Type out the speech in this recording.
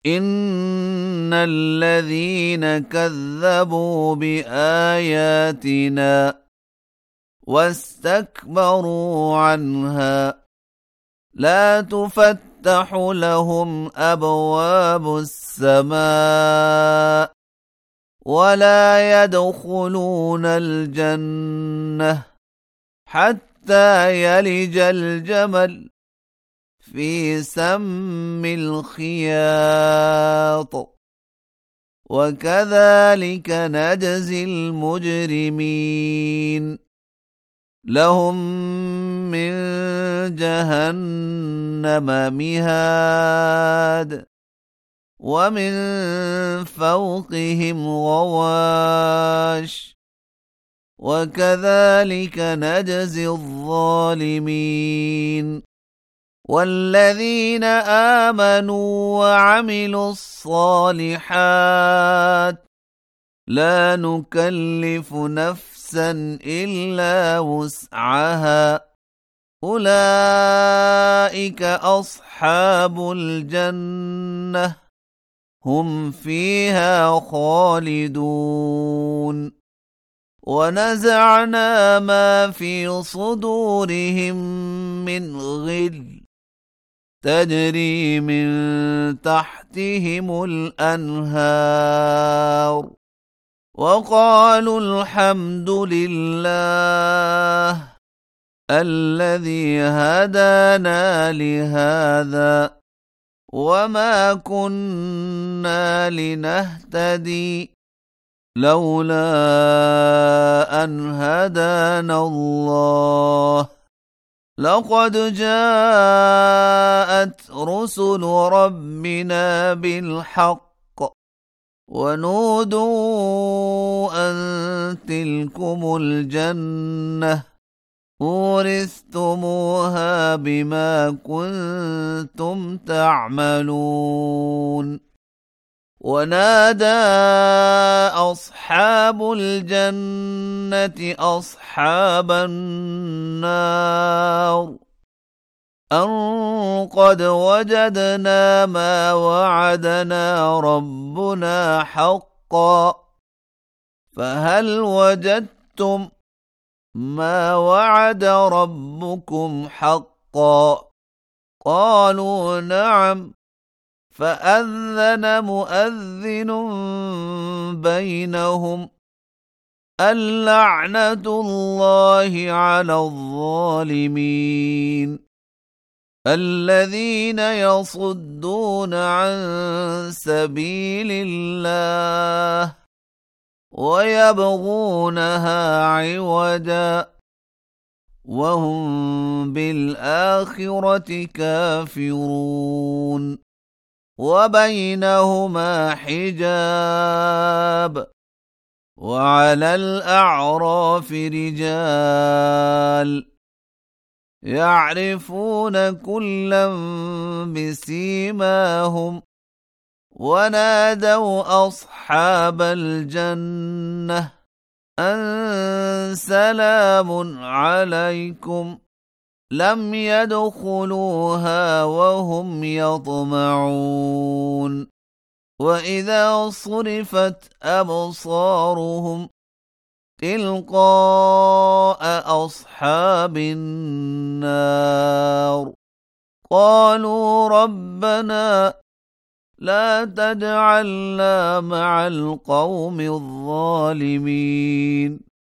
إن الذين كذبوا بآياتنا واستكبروا عنها لا تفتح لهم أبواب السماء ولا يدخلون الجنة حتى يلج الجمل في سم الخياط وكذلك نجزي المجرمين لهم من جهنم مهاد ومن فوقهم غواش وكذلك نجزي الظالمين والذين آمنوا وعملوا الصالحات لا نكلف نفسا إلا وسعها أولئك أصحاب الجنة هم فيها خالدون ونزعنا ما في صدورهم من غل تجري من تحتهم الأنهار وقالوا الحمد لله الذي هدانا لهذا وما كنا لنهتدي لولا أن هدانا الله لقد جاءت رسل ربنا بالحق ونودوا أن تلكم الجنة أورثتموها بما كنتم تعملون ونادى أصحاب الجنة أصحاب النار أن قد وجدنا ما وعدنا ربنا حقا فهل وجدتم ما وعد ربكم حقا قالوا نعم فأذن مؤذن بينهم اللعنة الله على الظالمين الذين يصدون عن سبيل الله ويبغونها عوجا وهم بالآخرة كافرون وبينهما حجاب وعلى الأعراف رجال يعرفون كلا بسيماهم ونادوا أصحاب الجنة أن سلام عليكم لم يدخلوها وهم يطمعون وإذا صرفت أبصارهم تلقاء أصحاب النار قالوا ربنا لا تجعلنا مع القوم الظالمين